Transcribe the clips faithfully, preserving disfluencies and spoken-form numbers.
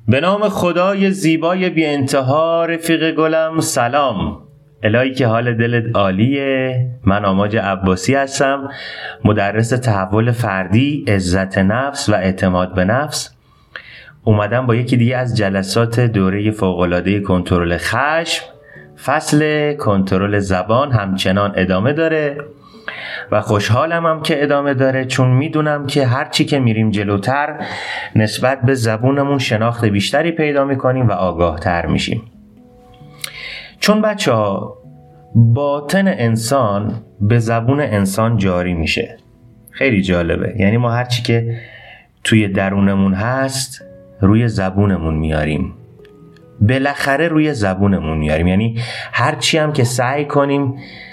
به نام خدای زیبای بی انتها رفیق گلم سلام. الهی که حال دلت عالیه. من آماج عباسی هستم، مدرس تحول فردی، عزت نفس و اعتماد به نفس. اومدم با یکی دیگه از جلسات دوره فوق‌العاده کنترل خشم. فصل کنترل زبان همچنان ادامه داره و خوشحالم هم که ادامه داره، چون میدونم که هرچی که میریم جلوتر نسبت به زبونمون شناخت بیشتری پیدا میکنیم و آگاه تر میشیم. چون بچه ها باطن انسان به زبون انسان جاری میشه. خیلی جالبه، یعنی ما هرچی که توی درونمون هست روی زبونمون میاریم، بالاخره روی زبونمون میاریم. یعنی هرچی هم که سعی کنیم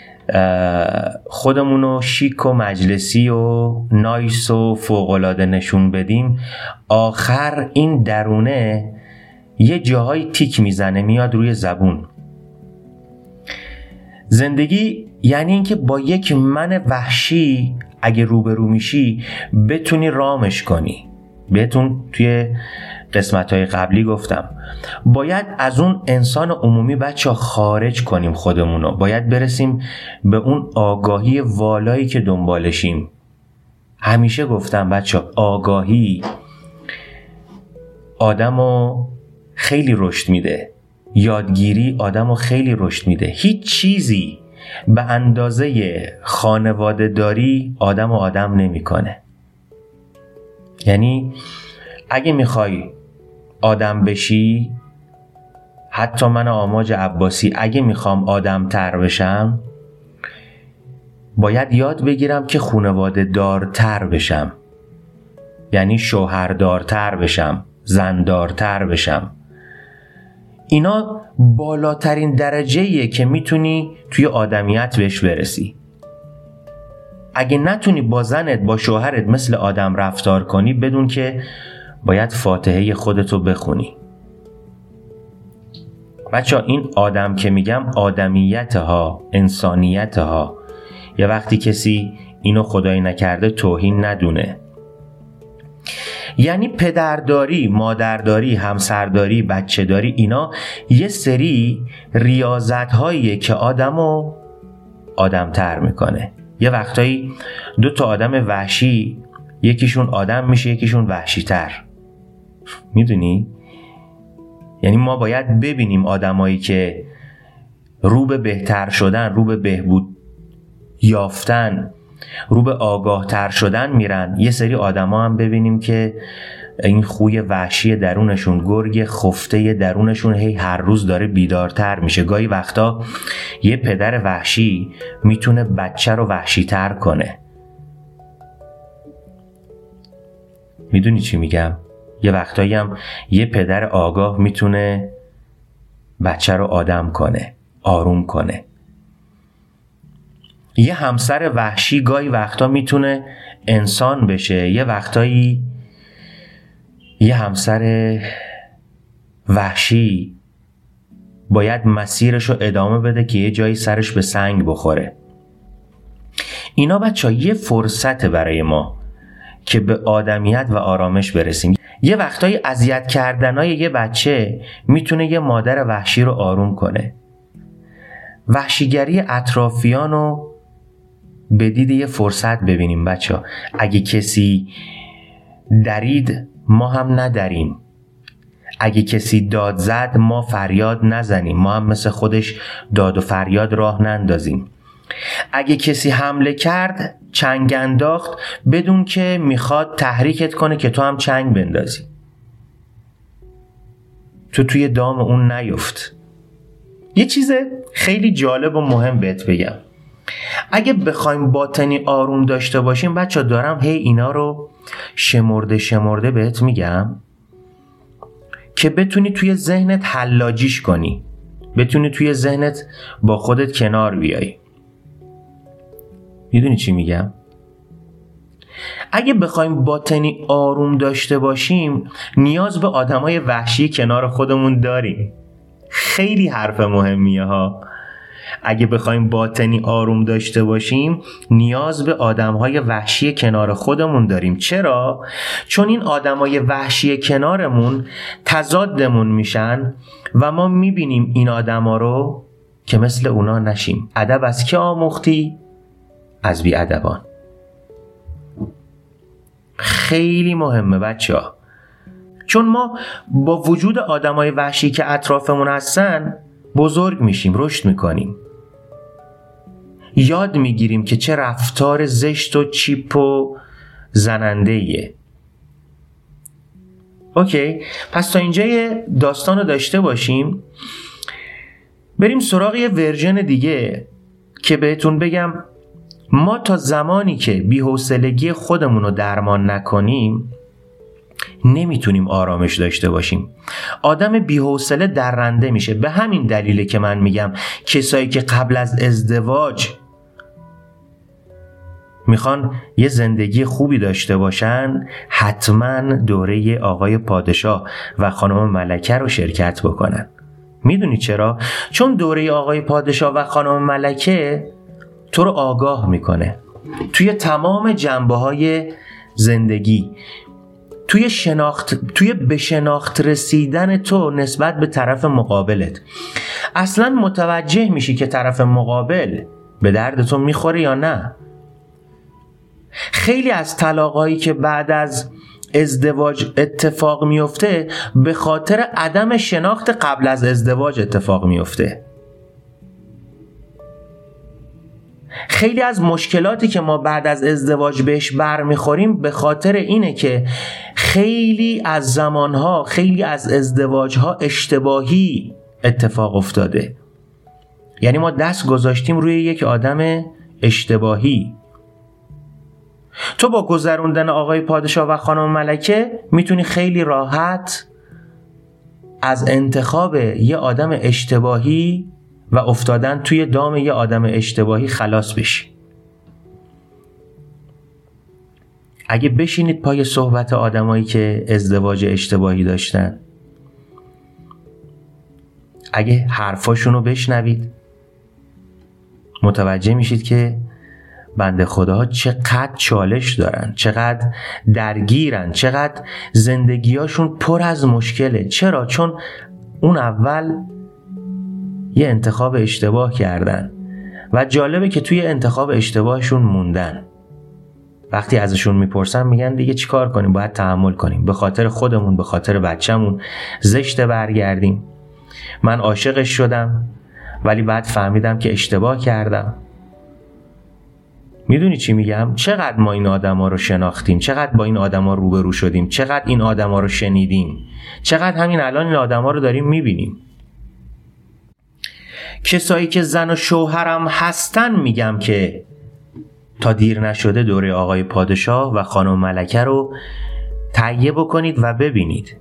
خودمونو شیک و مجلسی و نایس و فوق‌العاده نشون بدیم، آخر این درونه یه جاهای تیک میزنه میاد روی زبون. زندگی یعنی اینکه با یک من وحشی اگه روبرو میشی بتونی رامش کنی. بهتون توی قسمت‌های قبلی گفتم باید از اون انسان عمومی بچه خارج کنیم خودمونو، باید برسیم به اون آگاهی والایی که دنبالشیم. همیشه گفتم بچه آگاهی آدمو خیلی رشد میده، یادگیری آدمو خیلی رشد میده. هیچ چیزی به اندازه خانواده داری آدمو آدم نمیکنه. یعنی اگه میخوای آدم بشی، حتی من آماج عباسی اگه میخوام آدم تر بشم باید یاد بگیرم که خانواده دارتر بشم، یعنی شوهردارتر بشم، زندارتر بشم. اینا بالاترین درجه‌ایه که میتونی توی آدمیت بهش برسی. اگه نتونی با زنت با شوهرت مثل آدم رفتار کنی، بدون که باید فاتحه خودتو بخونی. بچه این آدم که میگم آدمیت ها، انسانیت ها. یه وقتی کسی اینو خدایی نکرده توهین ندونه. یعنی پدرداری، مادرداری، همسرداری، بچه‌داری، اینا یه سری ریاضت هاییه که آدمو آدم تر میکنه. یه وقتایی دو تا آدم وحشی یکیشون آدم میشه یکیشون وحشی تر. میدونی؟ یعنی ما باید ببینیم آدمایی که رو به بهتر شدن، رو به بهبود یافتن، رو به آگاه تر شدن میرن. یه سری آدما هم ببینیم که این خوی وحشی درونشون، گرگ خفته درونشون هی هر روز داره بیدارتر میشه. گاهی وقتا یه پدر وحشی میتونه بچه رو وحشی تر کنه. میدونی چی میگم؟ یه وقتایی هم یه پدر آگاه میتونه بچه رو آدم کنه، آروم کنه. یه همسر وحشی گاهی وقتا میتونه انسان بشه. یه وقتایی یه همسر وحشی باید مسیرش رو ادامه بده که یه جایی سرش به سنگ بخوره. اینا بچه یه فرصت برای ما که به آدمیت و آرامش برسیم. یه وقتایی اذیت کردنای یه بچه میتونه یه مادر وحشی رو آروم کنه. وحشیگری اطرافیان رو به دید یه فرصت ببینیم بچه. اگه کسی درید ما هم ندریم، اگه کسی داد زد ما فریاد نزنیم، ما هم مثل خودش داد و فریاد راه نندازیم. اگه کسی حمله کرد، چنگ انداخت، بدون که میخواد تحریکت کنه که تو هم چنگ بندازی. تو توی دام اون نیفت. یه چیز خیلی جالب و مهم بهت بگم. اگه بخوایم باطنی آروم داشته باشیم بچه، دارم هی اینا رو شمرده شمرده بهت میگم که بتونی توی ذهنت حلاجیش کنی، بتونی توی ذهنت با خودت کنار بیایی. میدونی چی میگم؟ اگه بخوایم باطنی آروم داشته باشیم نیاز به آدمای وحشی کنار خودمون داریم. خیلی حرف مهمیه ها. اگه بخوایم باطنی آروم داشته باشیم نیاز به آدم‌های وحشی کنار خودمون داریم. چرا؟ چون این آدم‌های وحشی کنارمون تضادمون میشن و ما میبینیم این آدم‌ها رو که مثل اونا نشیم. ادب از که آموختی؟ از بی‌ادبان. خیلی مهمه بچه‌ها، چون ما با وجود آدمای وحشی که اطرافمون هستن بزرگ میشیم، رشد میکنیم، یاد میگیریم که چه رفتار زشت و چیپ و زننده‌ایه. اوکی، پس تا اینجا یه داستان رو داشته باشیم، بریم سراغ یه ورژن دیگه که بهتون بگم ما تا زمانی که بی‌حوصلگی خودمون رو درمان نکنیم نمیتونیم آرامش داشته باشیم. آدم بی‌حوصله درنده میشه. به همین دلیله که من میگم کسایی که قبل از ازدواج میخوان یه زندگی خوبی داشته باشن حتما دوره آقای پادشاه و خانم ملکه رو شرکت بکنن. میدونی چرا؟ چون دوره آقای پادشاه و خانم ملکه تو رو آگاه میکنه توی تمام جنبه‌های زندگی، توی شناخت، توی به شناخت رسیدن تو نسبت به طرف مقابلت. اصلا متوجه میشی که طرف مقابل به درد تو میخوره یا نه. خیلی از طلاقایی که بعد از ازدواج اتفاق میفته به خاطر عدم شناخت قبل از ازدواج اتفاق میفته. خیلی از مشکلاتی که ما بعد از ازدواج بهش برمیخوریم به خاطر اینه که خیلی از زمانها، خیلی از ازدواجها اشتباهی اتفاق افتاده. یعنی ما دست گذاشتیم روی یک آدم اشتباهی. تو با گذروندن آقای پادشاه و خانم ملکه میتونی خیلی راحت از انتخاب یه آدم اشتباهی و افتادن توی دام یه آدم اشتباهی خلاص بشی. اگه بشینید پای صحبت آدمایی که ازدواج اشتباهی داشتن، اگه حرفاشونو بشنوید متوجه میشید که بنده خداها چقدر چالش دارن، چقدر درگیرن، چقدر زندگیاشون پر از مشکله. چرا؟ چون اون اول یه انتخاب اشتباه کردن و جالبه که توی انتخاب اشتباهشون موندن. وقتی ازشون میپرسن میگن دیگه چی کار کنیم، باید تحمل کنیم، به خاطر خودمون، به خاطر بچه‌مون زشته برگردیم. من عاشقش شدم ولی بعد فهمیدم که اشتباه کردم. میدونی چی میگم؟ چقدر ما این آدما رو شناختیم، چقدر با این آدما روبرو شدیم، چقدر این آدما رو شنیدیم، چقدر همین الان این آدما رو داریم میبینیم. کسایی که زن و شوهرم هستن میگم که تا دیر نشده دوره آقای پادشاه و خانم ملکه رو تهیه بکنید و ببینید.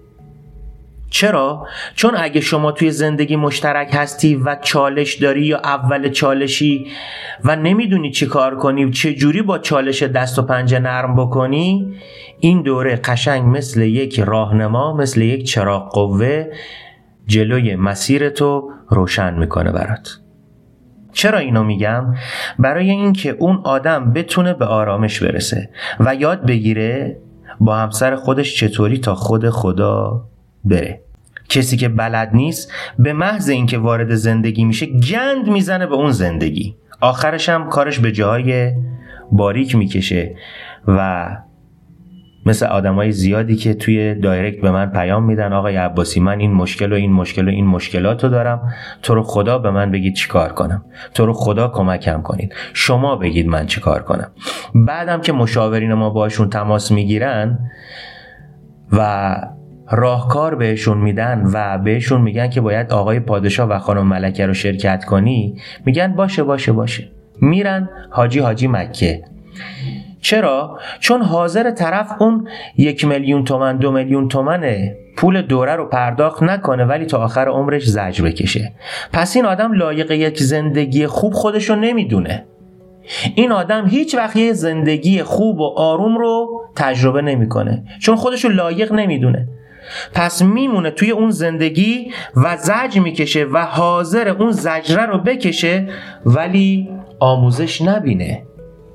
چرا؟ چون اگه شما توی زندگی مشترک هستی و چالش داری یا اول چالشی و نمیدونی چی کار کنی، چه جوری با چالش دست و پنجه نرم بکنی، این دوره قشنگ مثل یک راهنما، مثل یک چراغ قوه جلوی مسیرتو روشن میکنه برات. چرا اینو میگم؟ برای اینکه اون آدم بتونه به آرامش برسه و یاد بگیره با همسر خودش چطوری تا خود خدا بره. کسی که بلد نیست به محض اینکه وارد زندگی میشه گند میزنه به اون زندگی، آخرش هم کارش به جای باریک میکشه و مثل آدمای زیادی که توی دایرکت به من پیام میدن آقای عباسی من این مشکل و این مشکل و این مشکلاتو دارم، تو رو خدا به من بگید چی کار کنم، تو رو خدا کمکم کنید، شما بگید من چی کار کنم. بعدم که مشاورین ما باشون تماس میگیرن و راهکار بهشون میدن و بهشون میگن که باید آقای پادشاه و خانم ملکه رو شرکت کنی، میگن باشه باشه باشه، میرن حاجی حاجی مکه. چرا؟ چون حاضر طرف اون یک میلیون تومن دو میلیون تومنه پول دوره رو پرداخت نکنه ولی تا آخر عمرش زجر بکشه. پس این آدم لایق یک زندگی خوب خودشو نمیدونه. این آدم هیچ وقت یه زندگی خوب و آروم رو تجربه نمیکنه چون خودشو لایق نمیدونه. پس میمونه توی اون زندگی و زجر میکشه و حاضر اون زجره رو بکشه ولی آموزش نبینه.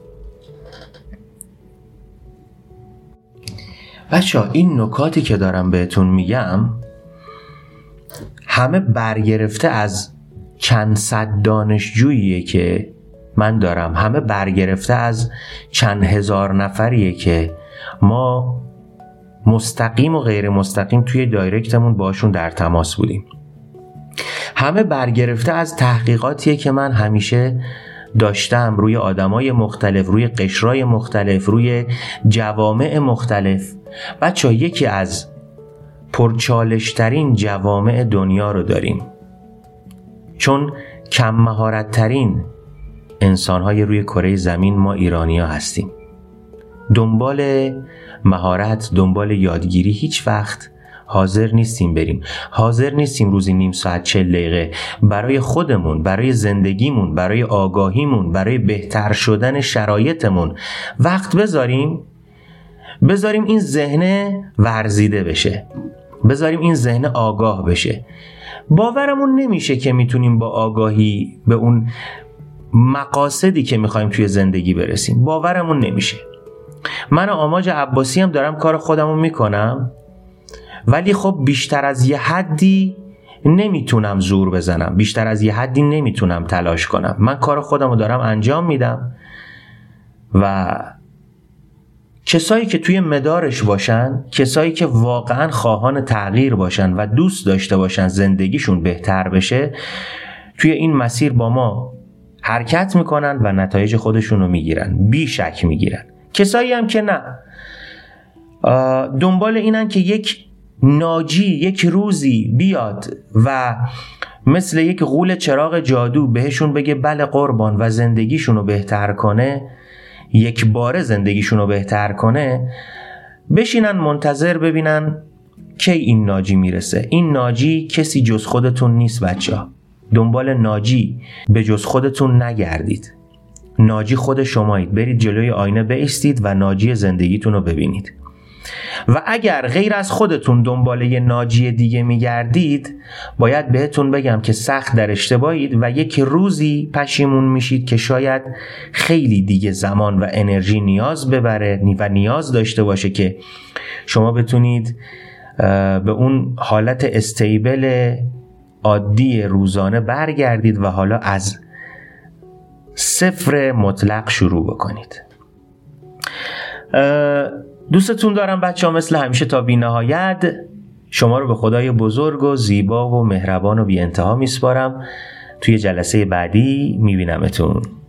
بچه‌ها این نکاتی که دارم بهتون میگم همه برگرفته از چند صد دانشجوییه که من دارم، همه برگرفته از چند هزار نفریه که ما مستقیم و غیر مستقیم توی دایرکتمون باشون در تماس بودیم. همه برگرفته از تحقیقاتیه که من همیشه داشتم روی آدمای مختلف، روی قشرای مختلف، روی جوامع مختلف. بچه ها یکی از پرچالشترین جوامع دنیا رو داریم، چون کم مهارت ترین انسان‌های روی کره زمین ما ایرانی‌ها هستیم. دنبال مهارت، دنبال یادگیری هیچ وقت حاضر نیستیم بریم. حاضر نیستیم روزی نیم ساعت چل دقیقه برای خودمون، برای زندگیمون، برای آگاهیمون، برای بهتر شدن شرایطمون وقت بذاریم. بذاریم این ذهن ورزیده بشه، بذاریم این ذهن آگاه بشه. باورمون نمیشه که میتونیم با آگاهی به اون مقاصدی که میخوایم توی زندگی برسیم. باورمون نمیشه. من آماج عباسی هم دارم کار خودمو میکنم، ولی خب بیشتر از یه حدی نمیتونم زور بزنم، بیشتر از یه حدی نمیتونم تلاش کنم. من کار خودمو دارم انجام میدم و کسایی که توی مدارش باشن، کسایی که واقعا خواهان تغییر باشن و دوست داشته باشن زندگیشون بهتر بشه، توی این مسیر با ما حرکت میکنن و نتایج خودشون رو میگیرن، بی شک میگیرن. کسایی هم که نه، دنبال اینن که یک ناجی یک روزی بیاد و مثل یک غول چراغ جادو بهشون بگه بله قربان و زندگیشون رو بهتر کنه، یک باره زندگیشون رو بهتر کنه، بشینن منتظر ببینن کی این ناجی میرسه. این ناجی کسی جز خودتون نیست بچه ها. دنبال ناجی به جز خودتون نگردید. ناجی خود شمایید. برید جلوی آینه بایستید و ناجی زندگیتون رو ببینید. و اگر غیر از خودتون دنبال یه ناجی دیگه میگردید، باید بهتون بگم که سخت در اشتباهید و یک روزی پشیمون میشید که شاید خیلی دیگه زمان و انرژی نیاز ببره و نیاز داشته باشه که شما بتونید به اون حالت استیبل عادی روزانه برگردید و حالا از صفر مطلق شروع بکنید. دوستتون دارم بچه ها، مثل همیشه تا بی نهایت شما رو به خدای بزرگ و زیبا و مهربان و بی انتها میسپارم. توی جلسه بعدی میبینمتون.